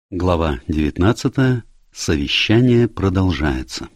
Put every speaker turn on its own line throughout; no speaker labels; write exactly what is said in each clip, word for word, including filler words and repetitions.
Глава девятнадцатая. Совещание продолжается.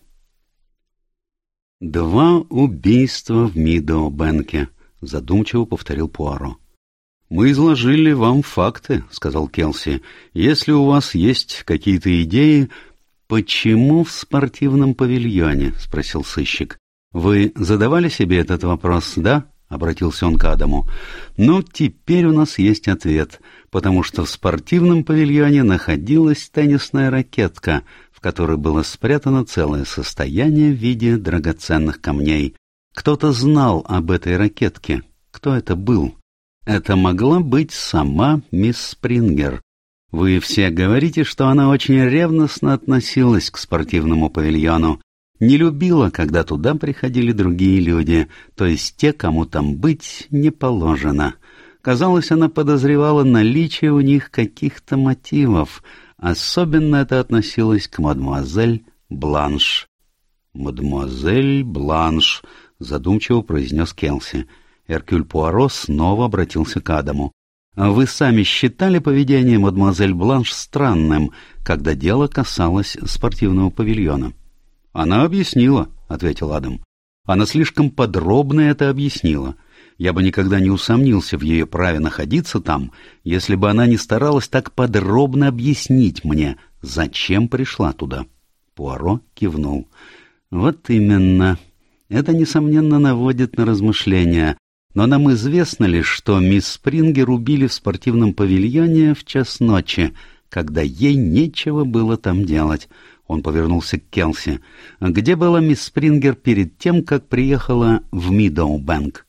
«Два убийства в Мидоу-Бенке», — задумчиво повторил Пуаро. «Мы изложили вам факты», — сказал Келси. «Если у вас есть какие-то идеи...» «Почему в спортивном павильоне?» — спросил сыщик. «Вы задавали себе этот вопрос, да?» — обратился он к Адаму. «Ну, теперь у нас есть ответ, потому что в спортивном павильоне находилась теннисная ракетка, в которой было спрятано целое состояние в виде драгоценных камней. Кто-то знал об этой ракетке. Кто это был? Это могла быть сама мисс Спрингер. Вы все говорите, что она очень ревностно относилась к спортивному павильону. Не любила, когда туда приходили другие люди, то есть те, кому там быть не положено. Казалось, она подозревала наличие у них каких-то мотивов. Особенно это относилось к мадемуазель Бланш. «Мадемуазель Бланш», — задумчиво произнес Келси. Эркюль Пуаро снова обратился к Адаму. «А вы сами считали поведение мадемуазель Бланш странным, когда дело касалось спортивного павильона?» «Она объяснила», — ответил Адам. «Она слишком подробно это объяснила. Я бы никогда не усомнился в ее праве находиться там, если бы она не старалась так подробно объяснить мне, зачем пришла туда». Пуаро кивнул. «Вот именно. Это, несомненно, наводит на размышления. Но нам известно лишь, что мисс Спрингер убили в спортивном павильоне в час ночи, когда ей нечего было там делать». Он повернулся к Келси. «Где была мисс Спрингер перед тем, как приехала в Мидоу-Бенк?»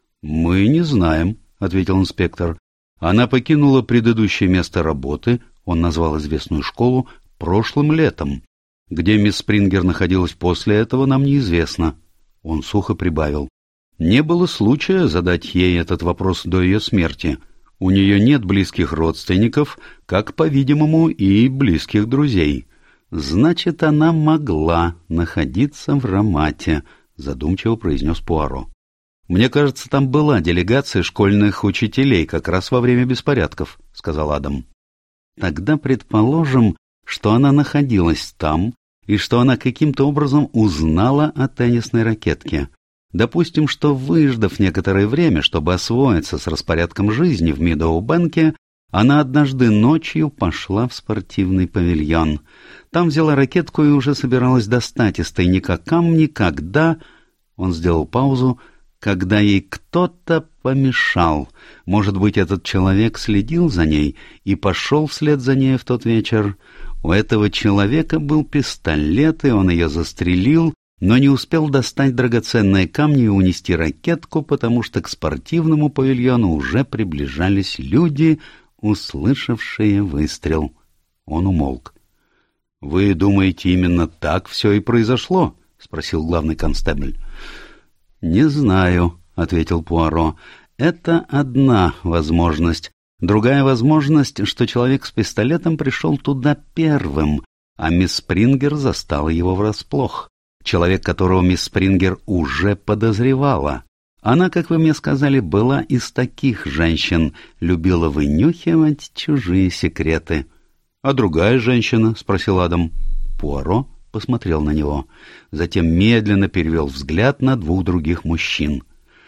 «Мы не знаем», — ответил инспектор. «Она покинула предыдущее место работы, он назвал известную школу, прошлым летом. Где мисс Спрингер находилась после этого, нам неизвестно». Он сухо прибавил. «Не было случая задать ей этот вопрос до ее смерти. У нее нет близких родственников, как, по-видимому, и близких друзей». «Значит, она могла находиться в Рамате», — задумчиво произнес Пуаро. «Мне кажется, там была делегация школьных учителей как раз во время беспорядков», — сказал Адам. «Тогда предположим, что она находилась там и что она каким-то образом узнала о теннисной ракетке. Допустим, что, выждав некоторое время, чтобы освоиться с распорядком жизни в Мидоу-Бенке, она однажды ночью пошла в спортивный павильон. Там взяла ракетку и уже собиралась достать из тайника камни, когда...» Он сделал паузу. «Когда ей кто-то помешал. Может быть, этот человек следил за ней и пошел вслед за ней в тот вечер. У этого человека был пистолет, и он ее застрелил, но не успел достать драгоценные камни и унести ракетку, потому что к спортивному павильону уже приближались люди, услышавшие выстрел». Он умолк. «Вы думаете, именно так все и произошло?» — спросил главный констебль. «Не знаю», — ответил Пуаро. «Это одна возможность. Другая возможность, что человек с пистолетом пришел туда первым, а мисс Спрингер застала его врасплох. Человек, которого мисс Спрингер уже подозревала. Она, как вы мне сказали, была из таких женщин, любила вынюхивать чужие секреты». «А другая женщина?» — спросил Адам. Пуаро посмотрел на него. Затем медленно перевел взгляд на двух других мужчин.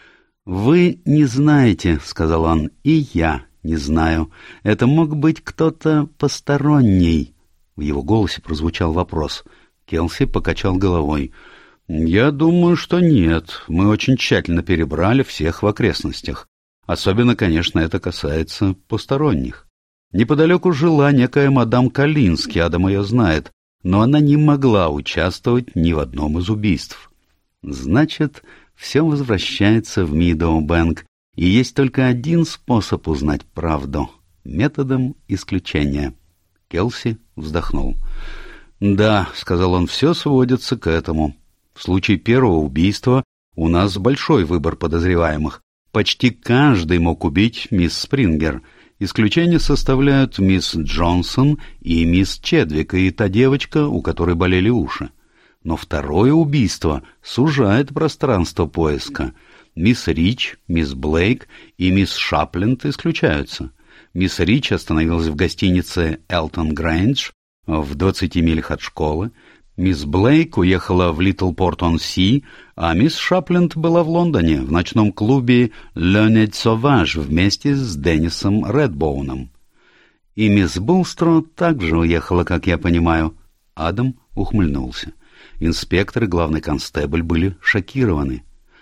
«Вы не знаете», — сказал он, — «и я не знаю. Это мог быть кто-то посторонний». В его голосе прозвучал вопрос. Келси покачал головой. «Я думаю, что нет. Мы очень тщательно перебрали всех в окрестностях. Особенно, конечно, это касается посторонних. Неподалеку жила некая мадам Калински, Адам ее знает, но она не могла участвовать ни в одном из убийств». «Значит, все возвращается в Мидоу-Бенк, и есть только один способ узнать правду — методом исключения». Келси вздохнул. «Да», — сказал он, — «все сводится к этому. В случае первого убийства у нас большой выбор подозреваемых. Почти каждый мог убить мисс Спрингер. Исключение составляют мисс Джонсон и мисс Чедвик, и та девочка, у которой болели уши. Но второе убийство сужает пространство поиска. Мисс Рич, мисс Блейк и мисс Шапленд исключаются. Мисс Рич остановилась в гостинице «Элтон Грэндж» в двадцати милях от школы. Мисс Блейк уехала в Литлпорт-он-Си, а мисс Шапленд была в Лондоне, в ночном клубе «Le Nez Sauvage» вместе с Деннисом Редбоуном. И мисс Булстро также уехала, как я понимаю. Адам ухмыльнулся. Инспектор и главный констебль были шокированы.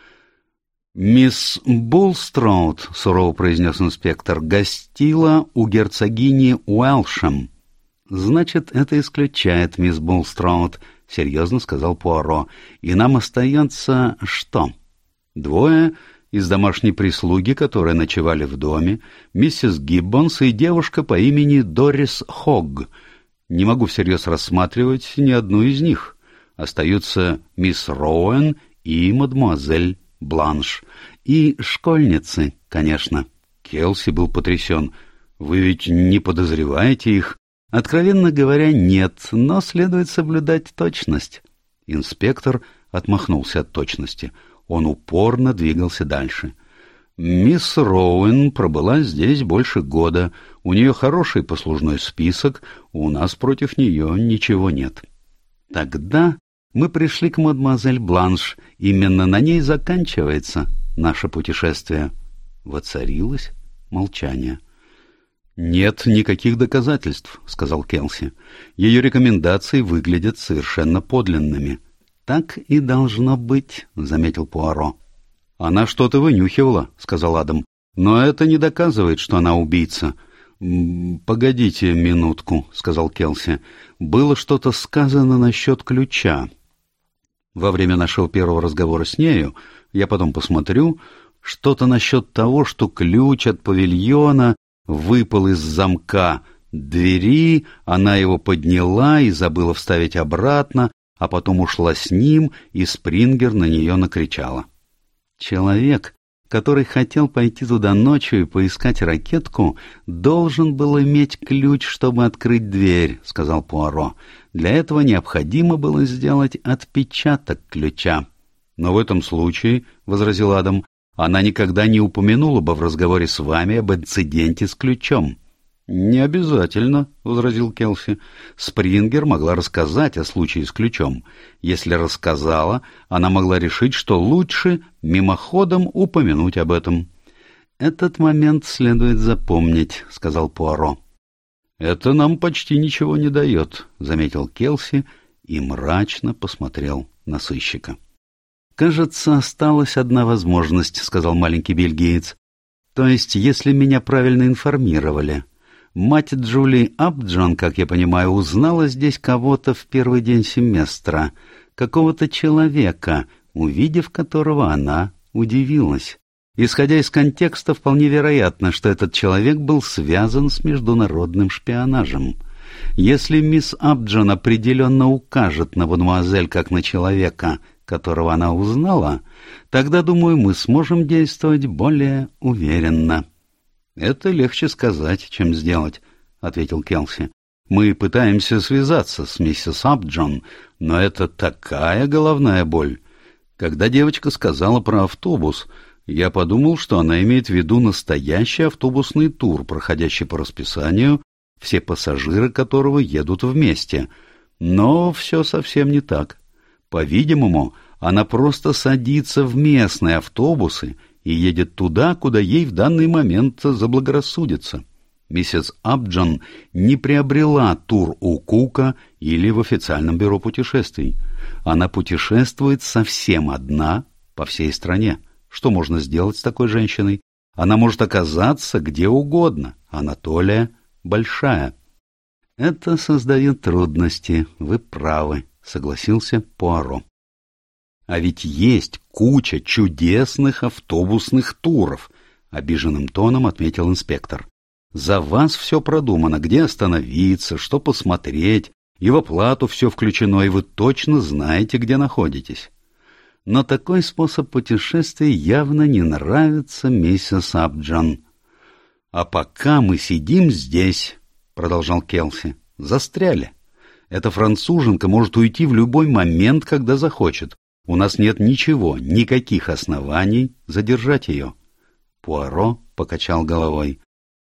«Мисс Булстроуд», — сурово произнес инспектор, — «гостила у герцогини Уэлшем». «Значит, это исключает мисс Булстроуд», — серьезно сказал Пуаро. «И нам остается что?» «Двое из домашней прислуги, которые ночевали в доме, миссис Гиббонс и девушка по имени Дорис Хогг. Не могу всерьез рассматривать ни одну из них. Остаются мисс Роуэн и мадемуазель Бланш. И школьницы, конечно». Келси был потрясен. «Вы ведь не подозреваете их?» «Откровенно говоря, нет, но следует соблюдать точность». Инспектор отмахнулся от точности. Он упорно двигался дальше. «Мисс Роуэн пробыла здесь больше года. У нее хороший послужной список, у нас против нее ничего нет». «Тогда мы пришли к мадемуазель Бланш. Именно на ней заканчивается наше путешествие». Воцарилось молчание. «Нет никаких доказательств», — сказал Келси. «Ее рекомендации выглядят совершенно подлинными». «Так и должно быть», — заметил Пуаро. «Она что-то вынюхивала», — сказал Адам. «Но это не доказывает, что она убийца». «Погодите минутку», — сказал Келси. «Было что-то сказано насчет ключа. Во время нашего первого разговора с нею, я потом посмотрю, что-то насчет того, что ключ от павильона выпал из замка двери, она его подняла и забыла вставить обратно, а потом ушла с ним, и Спрингер на нее накричала». «Человек, который хотел пойти туда ночью и поискать ракетку, должен был иметь ключ, чтобы открыть дверь», — сказал Пуаро. «Для этого необходимо было сделать отпечаток ключа». «Но в этом случае, — возразил Адам, — она никогда не упомянула бы в разговоре с вами об инциденте с ключом». «Не обязательно», — возразил Келси. «Спрингер могла рассказать о случае с ключом. Если рассказала, она могла решить, что лучше мимоходом упомянуть об этом». «Этот момент следует запомнить», — сказал Пуаро. «Это нам почти ничего не дает», — заметил Келси и мрачно посмотрел на сыщика. «Кажется, осталась одна возможность», — сказал маленький бельгиец. «То есть, если меня правильно информировали. Мать Джули Апджон, как я понимаю, узнала здесь кого-то в первый день семестра, какого-то человека, увидев которого она удивилась. Исходя из контекста, вполне вероятно, что этот человек был связан с международным шпионажем. Если мисс Апджон определенно укажет на мадемуазель как на человека, которого она узнала, тогда, думаю, мы сможем действовать более уверенно». «Это легче сказать, чем сделать», — ответил Келси. «Мы пытаемся связаться с миссис Апджон, но это такая головная боль. Когда девочка сказала про автобус, я подумал, что она имеет в виду настоящий автобусный тур, проходящий по расписанию, все пассажиры которого едут вместе. Но все совсем не так. По-видимому, она просто садится в местные автобусы и едет туда, куда ей в данный момент заблагорассудится. Миссис Апджон не приобрела тур у Кука или в официальном бюро путешествий. Она путешествует совсем одна по всей стране. Что можно сделать с такой женщиной? Она может оказаться где угодно. Анатолия большая». «Это создает трудности, вы правы», — согласился Пуаро. «А ведь есть куча чудесных автобусных туров», — обиженным тоном отметил инспектор. «За вас все продумано, где остановиться, что посмотреть, и в оплату все включено, и вы точно знаете, где находитесь». Но такой способ путешествия явно не нравится миссис Апджон. «А пока мы сидим здесь», — продолжал Келси, — «застряли. Эта француженка может уйти в любой момент, когда захочет. У нас нет ничего, никаких оснований задержать ее». Пуаро покачал головой.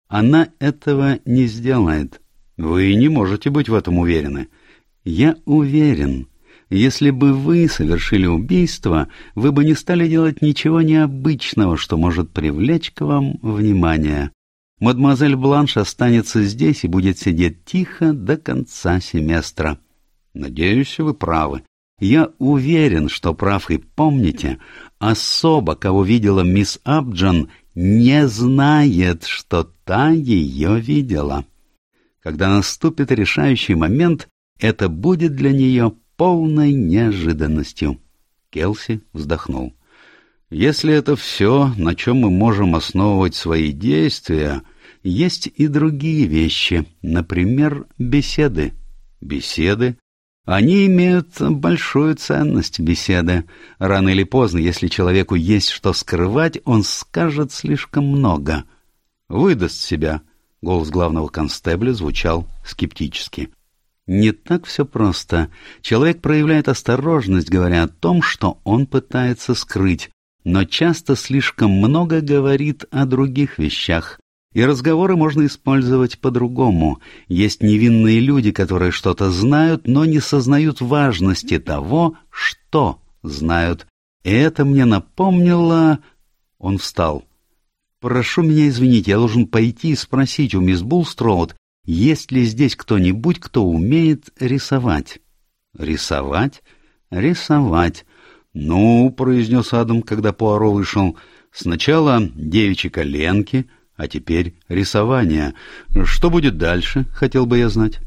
Она этого не сделает. Вы не можете быть в этом уверены. Я уверен. Если бы вы совершили убийство, вы бы не стали делать ничего необычного, что может привлечь к вам внимание. Мадемуазель Бланш останется здесь и будет сидеть тихо до конца семестра. Надеюсь, вы правы. Я уверен, что прав, и помните, особа, кого видела мисс Абджон, не знает, что та ее видела. Когда наступит решающий момент, это будет для нее полной неожиданностью. Келси вздохнул. Если это все, на чем мы можем основывать свои действия, есть и другие вещи, например, беседы. Беседы? Они имеют большую ценность, беседы. Рано или поздно, если человеку есть что скрывать, он скажет слишком много. Выдаст себя. Голос главного констебля звучал скептически. Не так все просто. Человек проявляет осторожность, говоря о том, что он пытается скрыть, но часто слишком много говорит о других вещах. И разговоры можно использовать по-другому. Есть невинные люди, которые что-то знают, но не сознают важности того, что знают. И это мне напомнило... Он встал. «Прошу меня извинить, я должен пойти и спросить у мисс Булстроуд, есть ли здесь кто-нибудь, кто умеет рисовать?» «Рисовать? Рисовать. Ну, — произнес Адам, когда Пуаро вышел, — сначала девичьи коленки, а теперь рисование. Что будет дальше, хотел бы я знать?»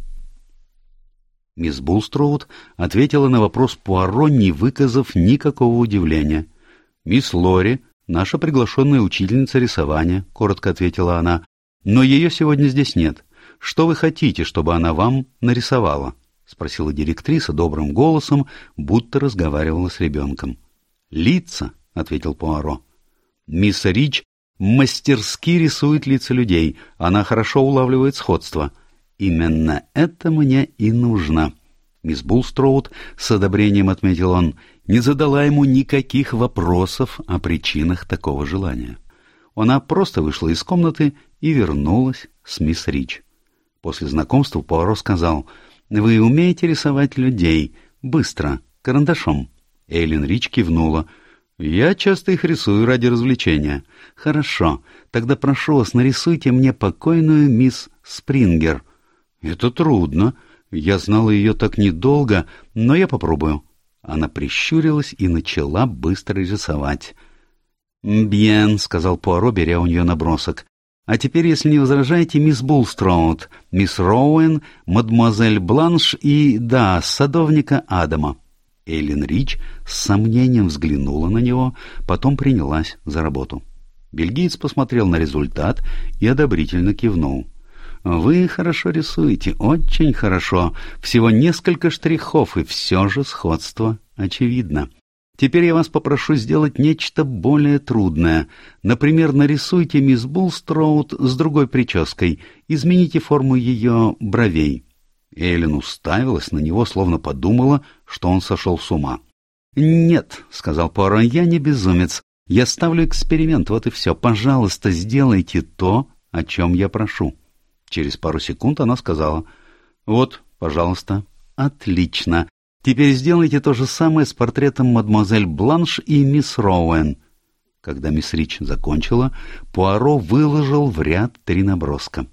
Мисс Булстроуд ответила на вопрос Пуаро, не выказав никакого удивления. «Мисс Лори, наша приглашенная учительница рисования», — коротко ответила она, — «но ее сегодня здесь нет. Что вы хотите, чтобы она вам нарисовала?» — спросила директриса добрым голосом, будто разговаривала с ребенком. «Лица», — ответил Пуаро. «Мисс Рич мастерски рисует лица людей, она хорошо улавливает сходство. Именно это мне и нужно». Мисс Булстроуд с одобрением, отметил он, не задала ему никаких вопросов о причинах такого желания. Она просто вышла из комнаты и вернулась с мисс Рич. После знакомства Пуаро сказал: «Вы умеете рисовать людей? Быстро, карандашом?» Эйлин Рич кивнула. «Я часто их рисую ради развлечения». «Хорошо, тогда прошу вас, нарисуйте мне покойную мисс Спрингер». «Это трудно. Я знала ее так недолго, но я попробую». Она прищурилась и начала быстро рисовать. «Бьен», — сказал Пуаро, беря у нее набросок. «А теперь, если не возражаете, мисс Булстроуд, мисс Роуэн, мадемуазель Бланш и, да, садовника Адама». Эйлин Рич с сомнением взглянула на него, потом принялась за работу. Бельгиец посмотрел на результат и одобрительно кивнул. «Вы хорошо рисуете, очень хорошо. Всего несколько штрихов, и все же сходство очевидно. Теперь я вас попрошу сделать нечто более трудное. Например, нарисуйте мисс Булстроуд с другой прической. Измените форму ее бровей». Эйлин уставилась на него, словно подумала, что он сошел с ума. «Нет», — сказал Пуаро, — «я не безумец. Я ставлю эксперимент, вот и все. Пожалуйста, сделайте то, о чем я прошу». Через пару секунд она сказала: «Вот, пожалуйста». «Отлично. Теперь сделайте то же самое с портретом мадемуазель Бланш и мисс Роуэн». Когда мисс Рич закончила, Пуаро выложил в ряд три наброска.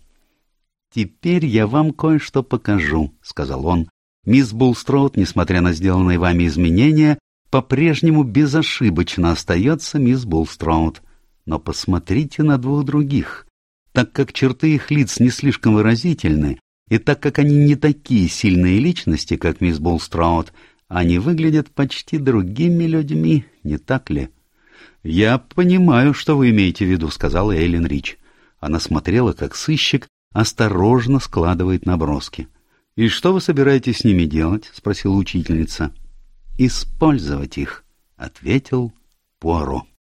«Теперь я вам кое-что покажу», — сказал он. «Мисс Булстроуд, несмотря на сделанные вами изменения, по-прежнему безошибочно остается мисс Булстроуд. Но посмотрите на двух других. Так как черты их лиц не слишком выразительны, и так как они не такие сильные личности, как мисс Булстроуд, они выглядят почти другими людьми, не так ли?» «Я понимаю, что вы имеете в виду», — сказала Эйлин Рич. Она смотрела, как сыщик осторожно складывает наброски. «И что вы собираетесь с ними делать?» — спросила учительница. «Использовать их», — ответил Пуаро.